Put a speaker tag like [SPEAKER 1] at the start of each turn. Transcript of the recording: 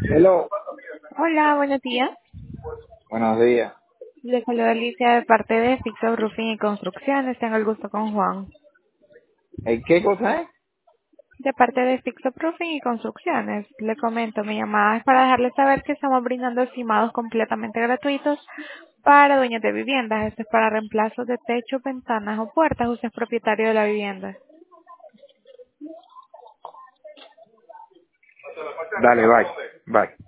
[SPEAKER 1] Hello.
[SPEAKER 2] Hola, buenos días.
[SPEAKER 1] Buenos días.
[SPEAKER 2] Le saluda Alicia de parte de Fixo Roofing y Construcciones. Tengo el gusto con Juan.
[SPEAKER 1] ¿Qué cosa es?
[SPEAKER 2] De parte de Fixo Roofing y Construcciones. Le comento, mi llamada es para dejarle saber que estamos brindando estimados completamente gratuitos para dueños de viviendas. Esto es para reemplazos de techo, ventanas o puertas. Usted es propietario de la vivienda.
[SPEAKER 1] Dale, bye. Bye.